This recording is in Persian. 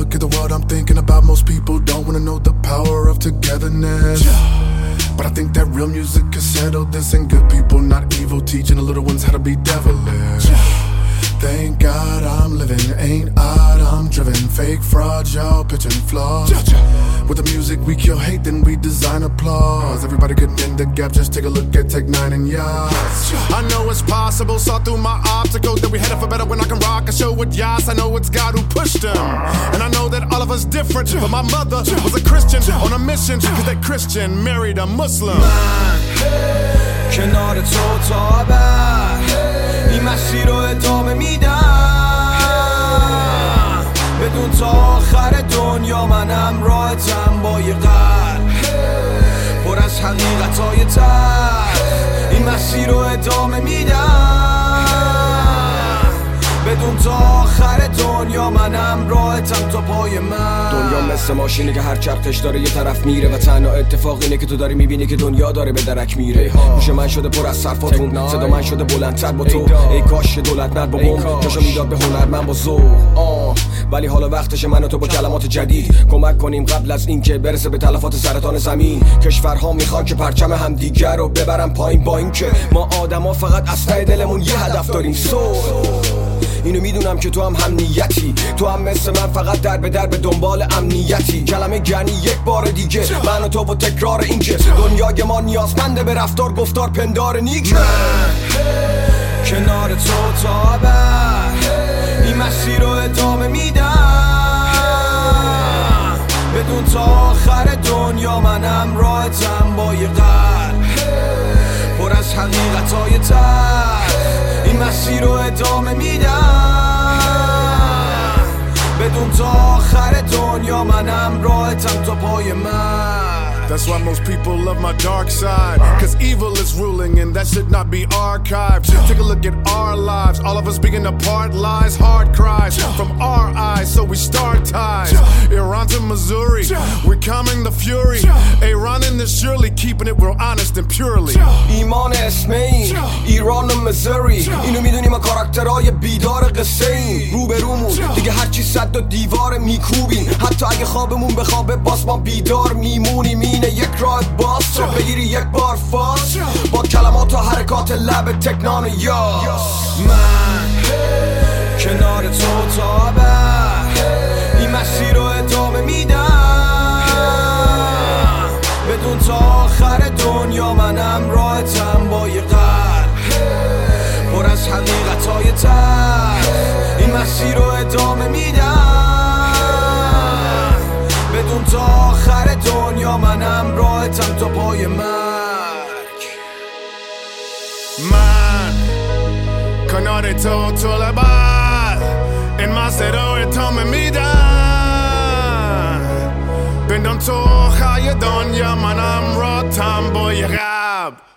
look at the world, I'm thinking about most people don't wanna know the power of togetherness. But I think that real music can settle this, and good people, not evil, teaching the little ones how to be devilish. Thank God I'm living, ain't odd, I'm driven. Fake fraud, y'all pitching flaws. With the music we kill hate, then we design applause. Everybody getting in the gap, just take a look at Tech 9 and Yas. I know it's possible, saw through my obstacles, that we headed for better when I can rock a show with Yas. I know it's God who pushed them, and I know that all of us different, but my mother was a Christian on a mission, cause that Christian married a Muslim. کنار تو تا ابد این مسیر رو ادامه میدم بدون تا آخر دنیا منم راحتم با یه قلب پر از حقیقتای تلخ این مسیر رو ادامه میدم بدون تا آخر دنیا منم راحتم تا پای من. دنیا مثل ماشینه که هر چرخش داره یه طرف میره و تنها اتفاق اینه که تو داری میبینی که دنیا داره به درک میره. گوش من شده پر از صرفاتون، صدا من شده بلندتر با تو. ای کاش دولت مرد با بم جاشو میداد به هنرمند با ذوق. ولی حالا وقتشه من و تو با کلمات جدید کمک کنیم قبل از اینکه برسه به تلفات سرطان زمین. کشورها میخوان که پرچم همدیگر رو ببرن پایین، با اینکه ما آدما فقط از ته دلمون یه هدف داریم، اینو میدونم که تو هم نیتی، تو هم مثل من فقط در به دنبال امنیتی. کلمه گنی یک بار دیگه من و تو و تکرار این که دنیای ما نیازمنده به رفتار گفتار پندار نیک. من کنار تو تا ابد این مسیر رو ادامه میدم بدون تا آخر دنیا منم راحتم با یه قلب پر از حقیقتای تلخ این مسیر رو ادامه میدم بدون تا آخر دنیا منم راحتم تا پای من. That's why most people love my dark side, cause evil is ruling and that should not be archived. Take a look at our lives, all of us being apart, lies, hard cries from our eyes, so we start ties. Iran to Missouri, we're calming the fury. Iran in this surely, keeping it real honest and purely. ایمان اسم این ایران و مزوری، اینو میدونی ما کاراکترهای بیدار قصه این روبرومون دیگه هرچی صد و دیوار میکوبیم، حتی اگه خوابمون بخوابه باز ما بیدار میمونیم. اینه یک راه باز تو بگیری یک بار فاز با کلمات و حرکات لب تکنان یاس. من کنار تو تا ابد این مسیر رو ادامه میدم بدون تا آخر دنیا منم راحتم با یه قلب پر از حقیقتای تلخ این مسیر رو ادامه میدم بدون تا آخر دنیا منم راحتم تا پای مرگ. من کنار تو تا ابد این مسیر رو ادامه میدم بدون تا آخر دنیا منم راحتم با یه قلب